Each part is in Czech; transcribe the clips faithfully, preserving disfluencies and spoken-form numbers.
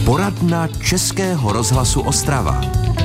Poradna Českého rozhlasu Ostrava.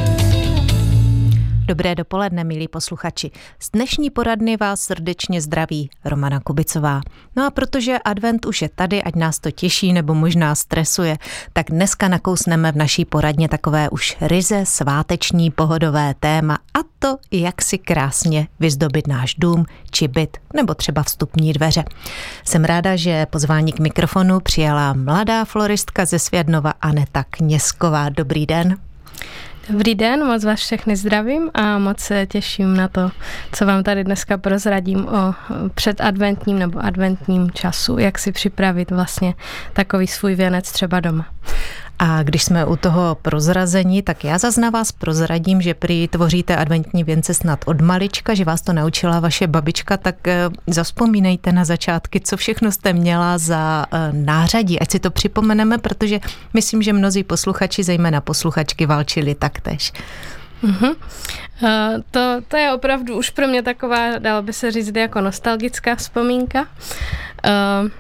Dobré dopoledne, milí posluchači. Z dnešní poradny vás srdečně zdraví Romana Kubicová. No a protože advent už je tady, ať nás to těší nebo možná stresuje, tak dneska nakousneme v naší poradně takové už ryze sváteční pohodové téma, a to, jak si krásně vyzdobit náš dům či byt nebo třeba vstupní dveře. Jsem ráda, že pozvání k mikrofonu přijala mladá floristka ze Svědnova Aneta Kněžsková. Dobrý den. Dobrý den, moc vás všechny zdravím a moc se těším na to, co vám tady dneska prozradím o předadventním nebo adventním času, jak si připravit vlastně takový svůj věnec třeba doma. A když jsme u toho prozrazení, tak já zas na vás prozradím, že prý tvoříte adventní věnce snad od malička, že vás to naučila vaše babička, tak zavzpomínejte na začátky, co všechno jste měla za nářadí, ať si to připomeneme, protože myslím, že mnozí posluchači, zejména posluchačky, válčili taktéž. Uh-huh. Uh, to, to je opravdu už pro mě taková, dalo by se říct, jako nostalgická vzpomínka. Uh,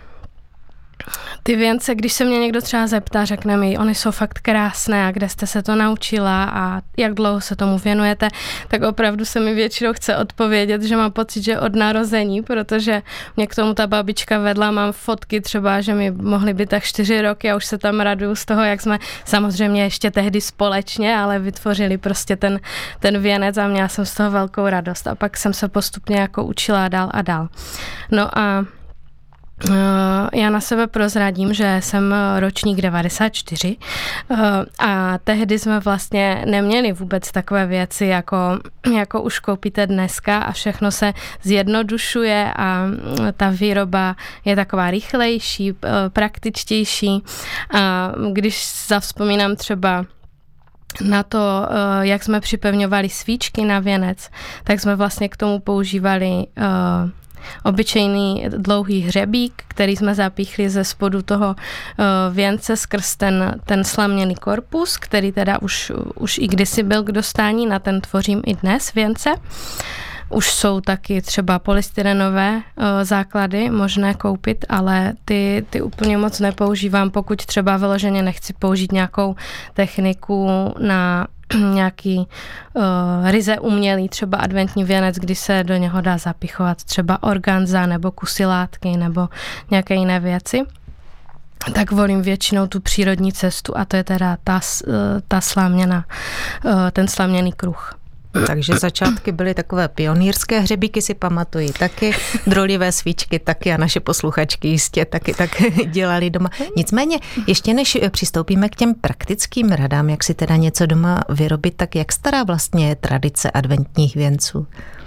Ty věnce, když se mě někdo třeba zeptá, řekne mi, oni jsou fakt krásné a kde jste se to naučila a jak dlouho se tomu věnujete, tak opravdu se mi většinou chce odpovědět, že mám pocit, že od narození, protože mě k tomu ta babička vedla, mám fotky třeba, že mi mohly být tak čtyři roky a už se tam raduju z toho, jak jsme samozřejmě ještě tehdy společně, ale vytvořili prostě ten, ten věnec a měla jsem z toho velkou radost a pak jsem se postupně jako učila dál a dál. No a já na sebe prozradím, že jsem ročník devadesát čtyři a tehdy jsme vlastně neměli vůbec takové věci, jako, jako už koupíte dneska a všechno se zjednodušuje a ta výroba je taková rychlejší, praktičtější. A když zavzpomínám třeba na to, jak jsme připevňovali svíčky na věnec, tak jsme vlastně k tomu používali obyčejný dlouhý hřebík, který jsme zapíchli ze spodu toho věnce skrz ten, ten slaměný korpus, který teda už, už i kdysi byl k dostání, na ten tvořím i dnes věnce. Už jsou taky třeba polystyrenové základy možné koupit, ale ty, ty úplně moc nepoužívám, pokud třeba vyloženě nechci použít nějakou techniku na nějaký uh, ryze umělý, třeba adventní věnec, kdy se do něho dá zapichovat třeba organza nebo kusy látky nebo nějaké jiné věci, tak volím většinou tu přírodní cestu a to je teda ta, ta sláměna, uh, ten sláměný kruh. Takže začátky byly takové pionýrské hřebíky, si pamatují taky, drolivé svíčky taky a naše posluchačky jistě taky tak dělali doma. Nicméně, ještě než přistoupíme k těm praktickým radám, jak si teda něco doma vyrobit, tak jak stará vlastně je tradice adventních věnců?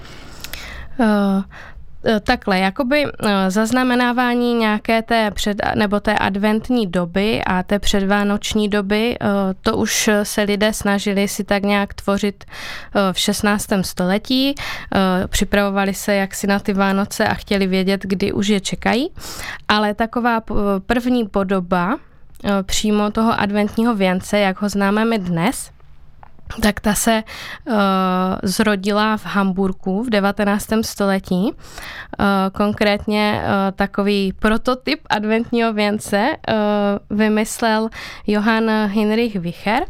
Uh... Takhle, jakoby zaznamenávání nějaké té před, nebo té adventní doby a té předvánoční doby, to už se lidé snažili si tak nějak tvořit v šestnáctém století, připravovali se jaksi na ty Vánoce a chtěli vědět, kdy už je čekají, ale taková první podoba přímo toho adventního věnce, jak ho známe my dnes, tak ta se uh, zrodila v Hamburku v devatenáctém století. Uh, konkrétně uh, takový prototyp adventního věnce uh, vymyslel Johann Heinrich Wicher.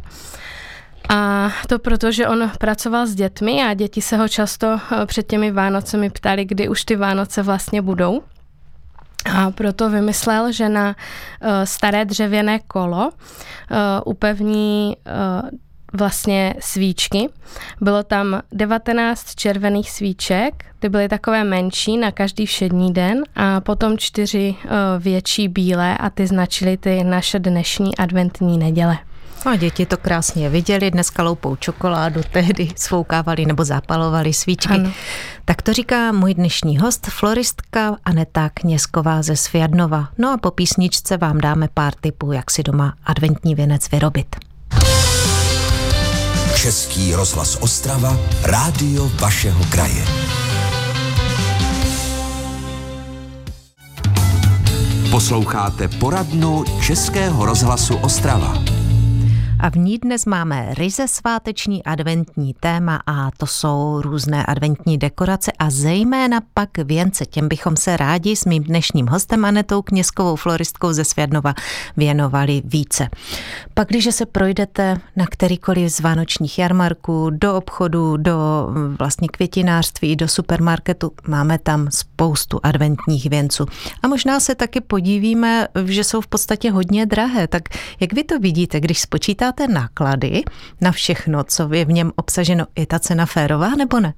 A to proto, že on pracoval s dětmi a děti se ho často uh, před těmi Vánocemi ptali, kdy už ty Vánoce vlastně budou. A proto vymyslel, že na uh, staré dřevěné kolo uh, upevní uh, vlastně svíčky. Bylo tam devatenáct červených svíček, ty byly takové menší na každý všední den a potom čtyři uh, větší bílé a ty značily ty naše dnešní adventní neděle. A děti to krásně viděli, dneska loupou čokoládu, tehdy svoukávali nebo zápalovali svíčky. Ano. Tak to říká můj dnešní host, floristka Aneta Kněžsková ze Svědnova. No a po písničce vám dáme pár tipů, jak si doma adventní věnec vyrobit. Český rozhlas Ostrava, rádio vašeho kraje. Posloucháte poradnu Českého rozhlasu Ostrava. A v ní dnes máme ryze sváteční adventní téma a to jsou různé adventní dekorace a zejména pak věnce. Těm bychom se rádi s mým dnešním hostem Anetou Knězkovou, floristkou ze Svědnova, věnovali více. Pak, když se projdete na kterýkoliv z vánočních jarmarků, do obchodu, do vlastně květinářství, do supermarketu, máme tam spoustu adventních věnců. A možná se taky podívíme, že jsou v podstatě hodně drahé. Tak jak vy to vidíte, když spočítáte náklady na všechno, co je v něm obsaženo, je ta cena férová nebo ne?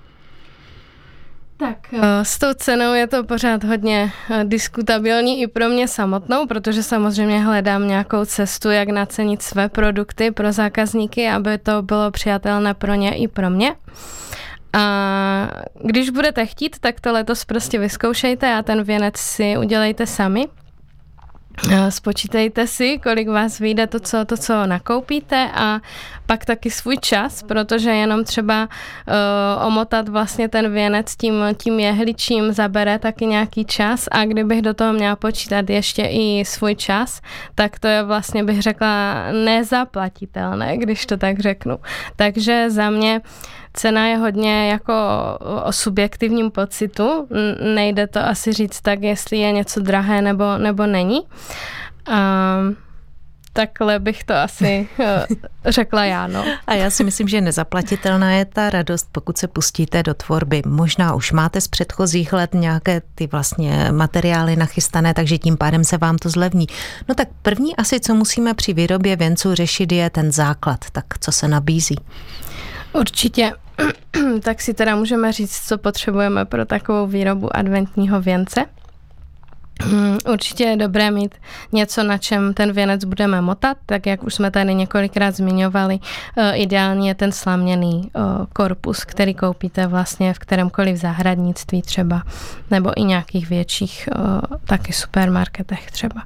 Tak s tou cenou je to pořád hodně diskutabilní i pro mě samotnou, protože samozřejmě hledám nějakou cestu, jak nacenit své produkty pro zákazníky, aby to bylo přijatelné pro ně i pro mě. A když budete chtít, tak to letos prostě vyzkoušejte a ten věnec si udělejte sami. Spočítejte si, kolik vás vyjde to co, to, co nakoupíte a pak taky svůj čas, protože jenom třeba uh, omotat vlastně ten věnec tím, tím jehličím zabere taky nějaký čas a kdybych do toho měla počítat ještě i svůj čas, tak to je vlastně, bych řekla, nezaplatitelné, když to tak řeknu. Takže za mě cena je hodně jako o subjektivním pocitu. Nejde to asi říct tak, jestli je něco drahé nebo, nebo není. A takhle bych to asi řekla já, no. A já si myslím, že nezaplatitelná je ta radost, pokud se pustíte do tvorby. Možná už máte z předchozích let nějaké ty vlastně materiály nachystané, takže tím pádem se vám to zlevní. No tak první asi, co musíme při výrobě věnců řešit, je ten základ. Tak co se nabízí? Určitě. Tak si teda můžeme říct, co potřebujeme pro takovou výrobu adventního věnce. Určitě je dobré mít něco, na čem ten věnec budeme motat, tak jak už jsme tady několikrát zmiňovali, ideálně je ten slaměný korpus, který koupíte vlastně v kterémkoliv zahradnictví třeba, nebo i nějakých větších taky supermarketech třeba.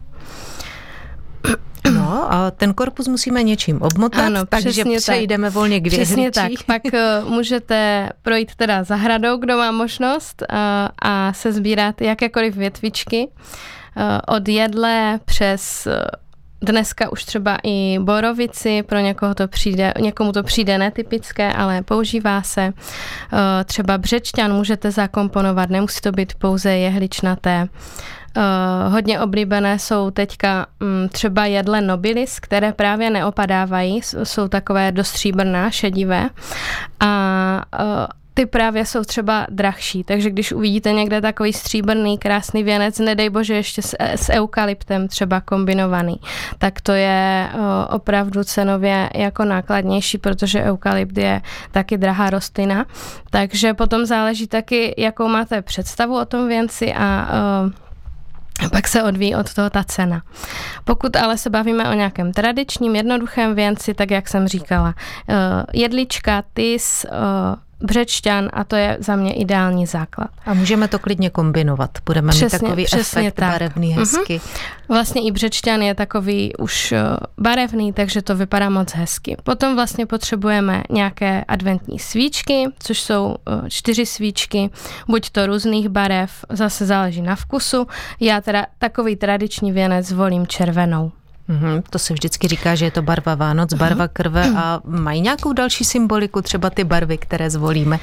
No a ten korpus musíme něčím obmotat, ano, takže přejdeme tak. volně k věhličí. Přesně tak. Pak uh, můžete projít teda zahradou, kdo má možnost, uh, a se sbírat jakékoliv větvičky uh, od jedle přes uh, dneska už třeba i borovici, pro někoho to přijde, někomu to přijde netypické, ale používá se. Uh, třeba břečťan můžete zakomponovat, nemusí to být pouze jehličnaté. Uh, hodně oblíbené jsou teďka um, třeba jedle nobilis, které právě neopadávají, jsou takové do stříbrná, šedivé a uh, ty právě jsou třeba drahší, takže když uvidíte někde takový stříbrný krásný věnec, nedej bože ještě s, s eukalyptem třeba kombinovaný, tak to je uh, opravdu cenově jako nákladnější, protože eukalypt je taky drahá rostlina, takže potom záleží taky, jakou máte představu o tom věnci a uh, pak se odvíjí od toho ta cena. Pokud ale se bavíme o nějakém tradičním, jednoduchém věnci, tak jak jsem říkala, jedlička, tys, břečťan a to je za mě ideální základ. A můžeme to klidně kombinovat. Budeme přesně, mít takový efekt tak. barevný, hezky. Uh-huh. Vlastně i břečťan je takový už barevný, takže to vypadá moc hezky. Potom vlastně potřebujeme nějaké adventní svíčky, což jsou čtyři svíčky, buď to různých barev, zase záleží na vkusu. Já teda takový tradiční věnec volím červenou. Mm-hmm, to se vždycky říká, že je to barva Vánoc, barva krve a mají nějakou další symboliku, třeba ty barvy, které zvolíme?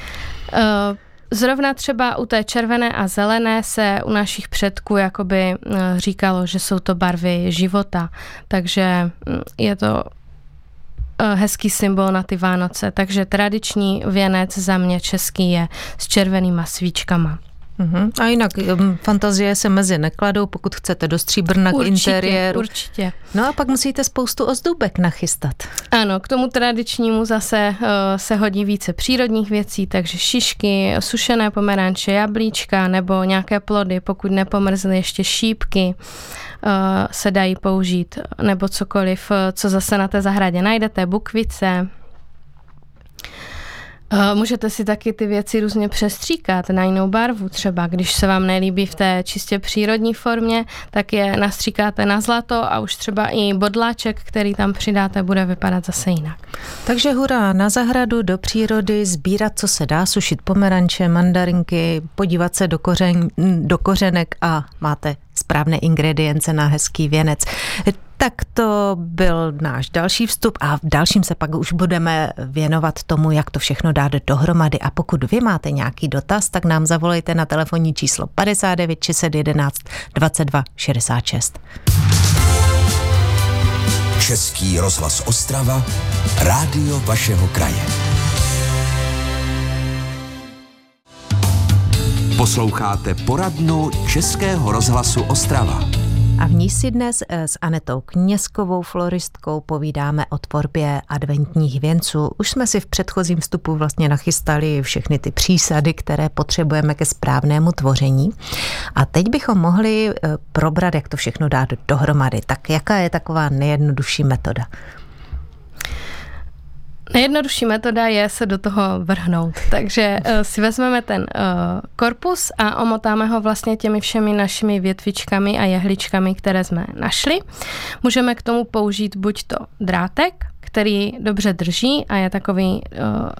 Zrovna třeba u té červené a zelené se u našich předků jakoby říkalo, že jsou to barvy života, takže je to hezký symbol na ty Vánoce, takže tradiční věnec za mě český je s červenýma svíčkama. Uhum. A jinak fantazie se mezi nekladou, pokud chcete do stříbrna k interiéru. Určitě. No a pak musíte spoustu ozdůbek nachystat. Ano, k tomu tradičnímu zase uh, se hodí více přírodních věcí, takže šišky, sušené pomeranče, jablíčka nebo nějaké plody, pokud nepomrzly ještě šípky, uh, se dají použít, nebo cokoliv, co zase na té zahradě najdete, bukvice. Můžete si taky ty věci různě přestříkat na jinou barvu třeba, když se vám nelíbí v té čistě přírodní formě, tak je nastříkáte na zlato a už třeba i bodláček, který tam přidáte, bude vypadat zase jinak. Takže hurá, na zahradu, do přírody, sbírat, co se dá, sušit pomeranče, mandarinky, podívat se do, kořen, do kořenek a máte správné ingredience na hezký věnec. Tak to byl náš další vstup a v dalším se pak už budeme věnovat tomu, jak to všechno dát dohromady. A pokud vy máte nějaký dotaz, tak nám zavolejte na telefonní číslo padesát devět šest set jedenáct dvacet dva šedesát šest. Český rozhlas Ostrava, rádio vašeho kraje. Posloucháte poradnu Českého rozhlasu Ostrava. A v ní si dnes s Anetou Knězkovou, floristkou, povídáme o tvorbě adventních věnců. Už jsme si v předchozím vstupu vlastně nachystali všechny ty přísady, které potřebujeme ke správnému tvoření. A teď bychom mohli probrat, jak to všechno dát dohromady. Tak jaká je taková nejjednodušší metoda? Nejjednodušší metoda je se do toho vrhnout. Takže uh, si vezmeme ten uh, korpus a omotáme ho vlastně těmi všemi našimi větvičkami a jehličkami, které jsme našli. Můžeme k tomu použít buď to drátek, který dobře drží a je takový uh,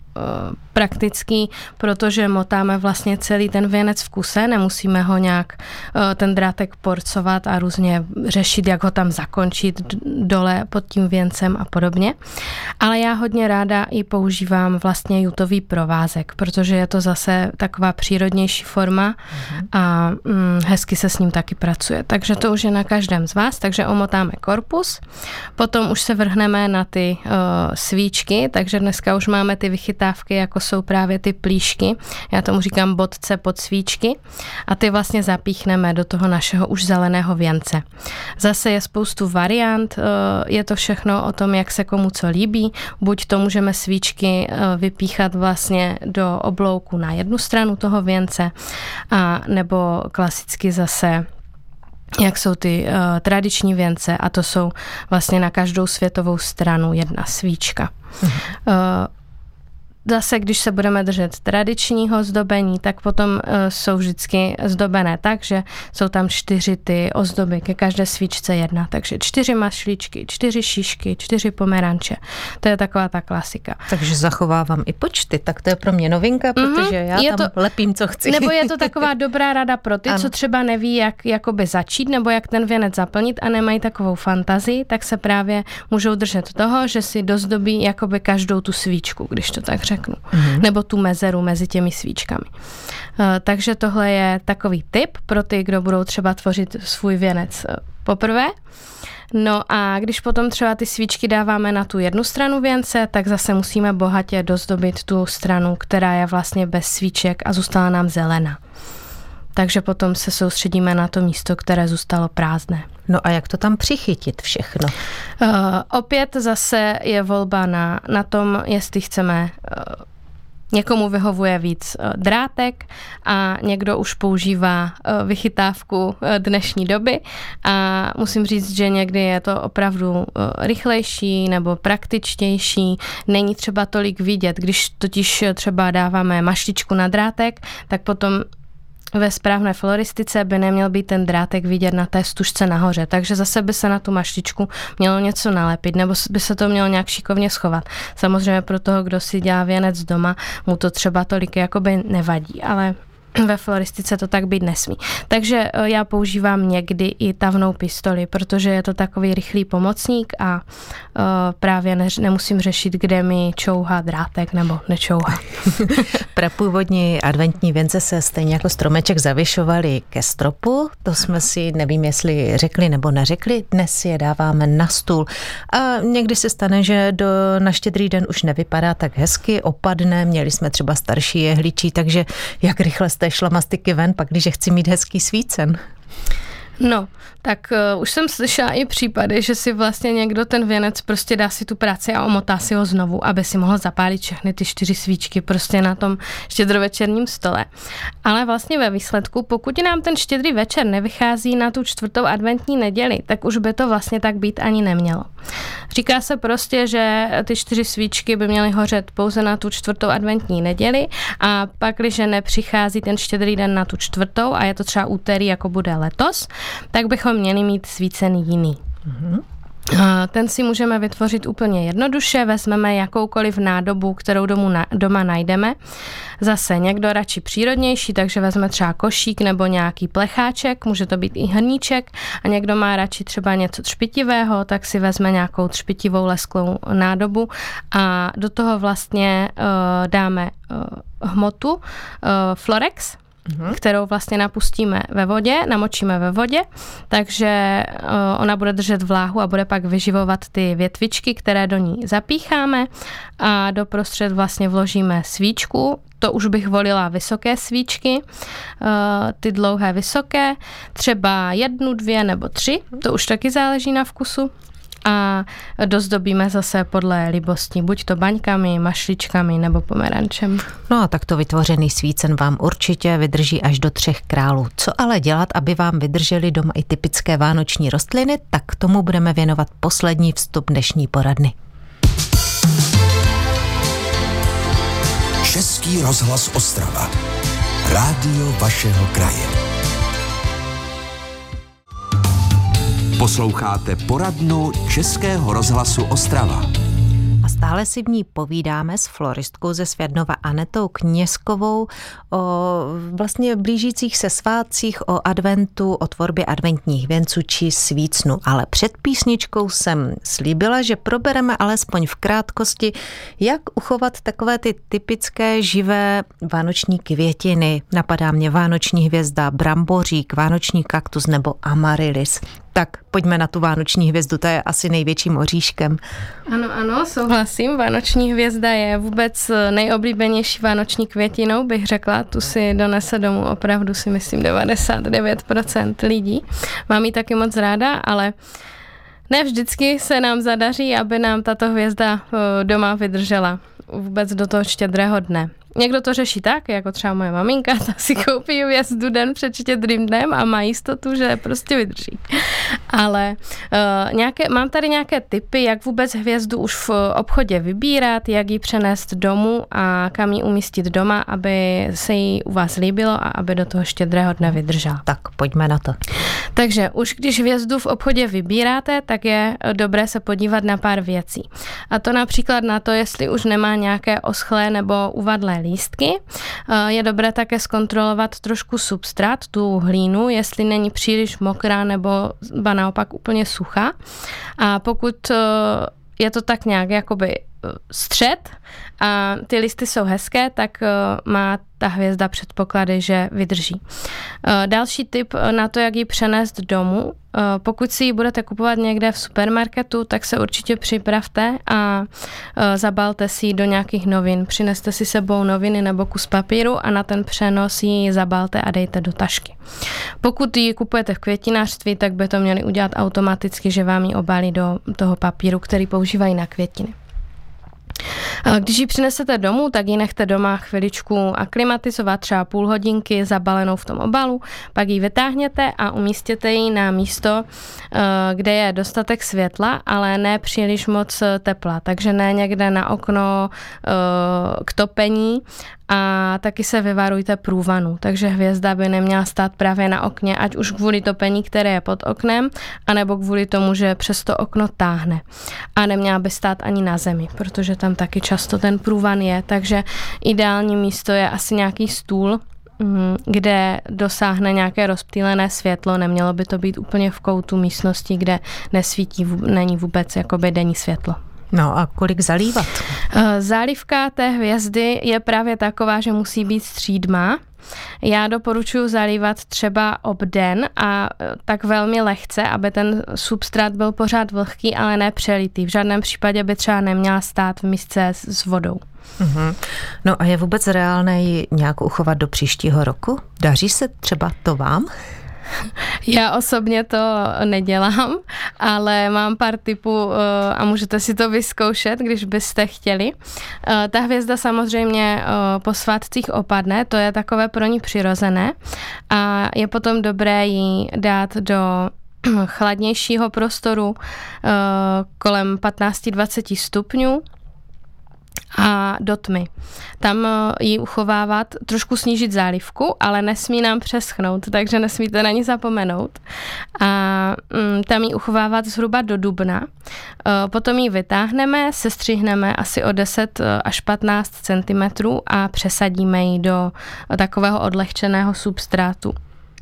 praktický, protože motáme vlastně celý ten věnec v kuse, nemusíme ho nějak ten drátek porcovat a různě řešit, jak ho tam zakončit dole pod tím věncem a podobně. Ale já hodně ráda i používám vlastně jutový provázek, protože je to zase taková přírodnější forma a hm, hezky se s ním taky pracuje. Takže to už je na každém z vás, takže omotáme korpus, potom už se vrhneme na ty uh, svíčky, takže dneska už máme ty vychytávky, jako jsou právě ty plíšky. Já tomu říkám bodce pod svíčky a ty vlastně zapíchneme do toho našeho už zeleného věnce. Zase je spoustu variant, je to všechno o tom, jak se komu co líbí. Buď to můžeme svíčky vypíchat vlastně do oblouku na jednu stranu toho věnce, a nebo klasicky zase jak jsou ty uh, tradiční věnce a to jsou vlastně na každou světovou stranu jedna svíčka. Mhm. Uh, Zase, když se budeme držet tradičního zdobení, tak potom uh, jsou vždycky zdobené tak, že jsou tam čtyři ty ozdoby, ke každé svíčce jedna. Takže čtyři mašličky, čtyři šišky, čtyři pomeranče. To je taková ta klasika. Takže zachovávám i počty, tak to je pro mě novinka, protože já je tam to, lepím, co chci. Nebo je to taková dobrá rada pro ty, ano. co třeba neví, jak jakoby začít, nebo jak ten věnec zaplnit a nemají takovou fantazii, tak se právě můžou držet toho, že si dozdobí jakoby každou tu svíčku, když to tak řeknu. Mm-hmm. Nebo tu mezeru mezi těmi svíčkami. Uh, takže tohle je takový tip pro ty, kdo budou třeba tvořit svůj věnec uh, poprvé. No a když potom třeba ty svíčky dáváme na tu jednu stranu věnce, tak zase musíme bohatě dozdobit tu stranu, která je vlastně bez svíček a zůstala nám zelená. Takže potom se soustředíme na to místo, které zůstalo prázdné. No a jak to tam přichytit všechno? Uh, opět zase je volba na, na tom, jestli chceme... Uh, Někomu vyhovuje víc drátek a někdo už používá vychytávku dnešní doby a musím říct, že někdy je to opravdu rychlejší nebo praktičtější. Není třeba tolik vidět, když totiž třeba dáváme mašličku na drátek, tak potom ve správné floristice by neměl být ten drátek vidět na té stužce nahoře, takže zase by se na tu mašličku mělo něco nalepit, nebo by se to mělo nějak šikovně schovat. Samozřejmě pro toho, kdo si dělá věnec doma, mu to třeba tolik jakoby nevadí, ale ve floristice to tak být nesmí. Takže já používám někdy i tavnou pistoli, protože je to takový rychlý pomocník a uh, právě ne, nemusím řešit, kde mi čouhá drátek nebo nečouhá. Prapůvodní adventní věnce se stejně jako stromeček zavěšovaly ke stropu, to jsme si, nevím, jestli řekli nebo neřekli, dnes si je dáváme na stůl. A někdy se stane, že do, na Štědrý den už nevypadá tak hezky, opadne, měli jsme třeba starší jehličí, takže jak rychle z té šlamastiky ven, pak když chci mít hezký svícen. No, tak uh, už jsem slyšela i případy, že si vlastně někdo ten věnec prostě dá si tu práci a omotá si ho znovu, aby si mohl zapálit všechny ty čtyři svíčky prostě na tom štědrovečerním stole. Ale vlastně ve výsledku, pokud nám ten štědrý večer nevychází na tu čtvrtou adventní neděli, tak už by to vlastně tak být ani nemělo. Říká se prostě, že ty čtyři svíčky by měly hořet pouze na tu čtvrtou adventní neděli a pak, když nepřichází ten štědrý den na tu čtvrtou a je to třeba úterý, jako bude letos, tak bychom měli mít svícen jiný. Mm-hmm. ten si můžeme vytvořit úplně jednoduše, vezmeme jakoukoliv nádobu, kterou domu na, doma najdeme. Zase někdo radši přírodnější, takže vezme třeba košík nebo nějaký plecháček, může to být i hrníček, a někdo má radši třeba něco třpitivého, tak si vezme nějakou třpitivou lesklou nádobu a do toho vlastně uh, dáme uh, hmotu uh, Florex, Uhum. kterou vlastně napustíme ve vodě, namočíme ve vodě, takže uh, ona bude držet vláhu a bude pak vyživovat ty větvičky, které do ní zapícháme, a doprostřed vlastně vložíme svíčku. To už bych volila vysoké svíčky, uh, ty dlouhé vysoké, třeba jednu, dvě nebo tři, to už taky záleží na vkusu. A dozdobíme zase podle libosti, buď to baňkami, mašličkami nebo pomerančem. No a takto vytvořený svícen vám určitě vydrží až do třech králů. Co ale dělat, aby vám vydržely doma i typické vánoční rostliny, tak k tomu budeme věnovat poslední vstup dnešní poradny. Český rozhlas Ostrava. Rádio vašeho kraje. Posloucháte poradnu Českého rozhlasu Ostrava. A stále si v ní povídáme s floristkou ze Svědnova Anetou Kněžskovou o vlastně blížících se svátcích, o adventu, o tvorbě adventních věnců či svícnu. Ale před písničkou jsem slíbila, že probereme alespoň v krátkosti, jak uchovat takové ty typické živé vánoční květiny. Napadá mě vánoční hvězda, brambořík, vánoční kaktus nebo amaryllis. Tak pojďme na tu vánoční hvězdu, ta je asi největším oříškem. Ano, ano, souhlasím. Vánoční hvězda je vůbec nejoblíbenější vánoční květinou, bych řekla. Tu si donese domů opravdu, si myslím, devadesát devět procent lidí. Mám ji taky moc ráda, ale ne vždycky se nám zadaří, aby nám tato hvězda doma vydržela vůbec do toho štědrého dne. Někdo to řeší tak, jako třeba moje maminka, ta si koupí hvězdu den před štědrým dnem a má jistotu, že prostě vydrží. Ale uh, nějaké, mám tady nějaké tipy, jak vůbec hvězdu už v obchodě vybírat, jak ji přenést domů a kam ji umístit doma, aby se jí u vás líbilo a aby do toho štědrého dne vydržela. Tak pojďme na to. Takže už když hvězdu v obchodě vybíráte, tak je dobré se podívat na pár věcí. A to například na to, jestli už nemá nějaké oschlé nebo uvadlé lístky. Je dobré také zkontrolovat trošku substrát, tu hlínu, jestli není příliš mokrá nebo ba naopak úplně suchá. A pokud je to tak nějak jakoby střed a ty listy jsou hezké, tak má ta hvězda předpoklady, že vydrží. Další tip na to, jak ji přenést domů. Pokud si ji budete kupovat někde v supermarketu, tak se určitě připravte a zabalte si ji do nějakých novin. Přineste si sebou noviny nebo kus papíru a na ten přenos ji zabalte a dejte do tašky. Pokud ji kupujete v květinářství, tak by to měli udělat automaticky, že vám ji obalí do toho papíru, který používají na květiny. Když ji přinesete domů, tak ji nechte doma chviličku aklimatizovat, třeba půl hodinky zabalenou v tom obalu, pak ji vytáhněte a umístěte ji na místo, kde je dostatek světla, ale ne příliš moc tepla, takže ne někde na okno k topení, a taky se vyvarujte průvanu, takže hvězda by neměla stát právě na okně, ať už kvůli topení, které je pod oknem, anebo kvůli tomu, že přes to okno táhne. A neměla by stát ani na zemi, protože tam taky často ten průvan je, takže ideální místo je asi nějaký stůl, kde dosáhne nějaké rozptýlené světlo, nemělo by to být úplně v koutu místnosti, kde nesvítí, není vůbec jakoby denní světlo. No a kolik zalívat? Zálivka té hvězdy je právě taková, že musí být střídmá. Já doporučuji zalívat třeba obden a tak velmi lehce, aby ten substrát byl pořád vlhký, ale ne přelitý. V žádném případě by třeba neměla stát v misce s, s vodou. Mm-hmm. No a je vůbec reálné ji nějak uchovat do příštího roku? Daří se třeba to vám? Já osobně to nedělám, ale mám pár tipů a můžete si to vyzkoušet, když byste chtěli. Ta hvězda samozřejmě po svátcích opadne, to je takové pro ní přirozené a je potom dobré ji dát do chladnějšího prostoru kolem patnáct až dvacet stupňů. a do tmy. Tam ji uchovávat, trošku snížit zálivku, ale nesmí nám přeschnout, takže nesmíte na ní zapomenout. A mm, tam ji uchovávat zhruba do dubna. E, potom ji vytáhneme, sestřihneme asi o deset až patnáct centimetrů a přesadíme ji do takového odlehčeného substrátu.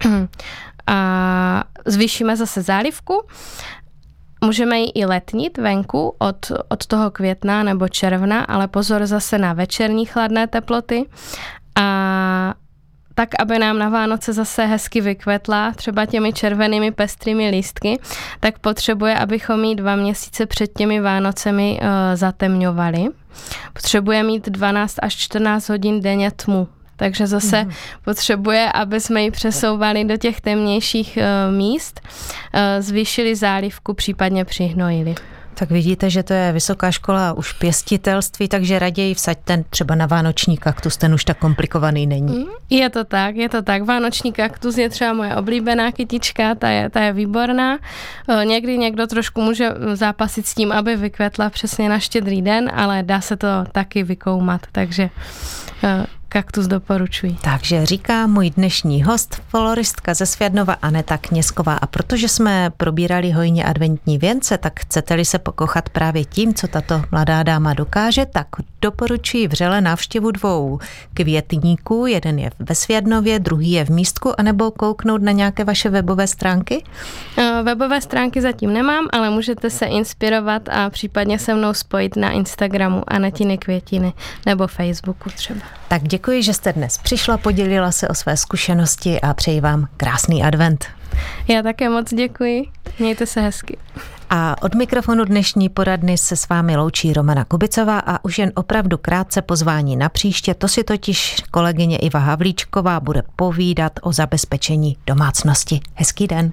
A zvýšíme zase zálivku. Můžeme ji i letnit venku od, od toho května nebo června, ale pozor zase na večerní chladné teploty. A tak, aby nám na Vánoce zase hezky vykvetla, třeba těmi červenými pestrými lístky, tak potřebuje, abychom ji dva měsíce před těmi Vánocemi e, zatemňovali. Potřebuje mít dvanáct až čtrnáct hodin denně tmu. Takže zase mm. potřebuje, aby jsme ji přesouvali do těch temnějších uh, míst, uh, zvýšili zálivku, případně přihnojili. Tak vidíte, že to je vysoká škola už pěstitelství, takže raději vsaďte třeba na vánoční kaktus, ten už tak komplikovaný není. Je to tak, je to tak. Vánoční kaktus je třeba moje oblíbená kytička, ta je, ta je výborná. Někdy někdo trošku může zápasit s tím, aby vykvetla přesně na Štědrý den, ale dá se to taky vykoumat, takže kaktus doporučuji. Takže říká můj dnešní host, floristka ze Sviadnova Aneta Knězková. A protože jsme probírali hojně adventní věnce, tak chcete-li se pokochat právě tím, co tato mladá dáma dokáže, tak doporučuji vřele návštěvu dvou květníků. Jeden je ve Sviadnově, druhý je v Místku, anebo kouknout na nějaké vaše webové stránky? Webové stránky zatím nemám, ale můžete se inspirovat a případně se mnou spojit na Instagramu Anetiny květiny nebo Facebooku třeba. Tak děkuji, že jste dnes přišla, podělila se o své zkušenosti a přeji vám krásný advent. Já také moc děkuji, mějte se hezky. A od mikrofonu dnešní poradny se s vámi loučí Romana Kubicová a už jen opravdu krátce pozvání na příště, to si totiž kolegyně Iva Havlíčková bude povídat o zabezpečení domácnosti. Hezký den.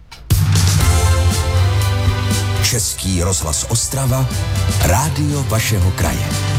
Český rozhlas Ostrava, rádio vašeho kraje.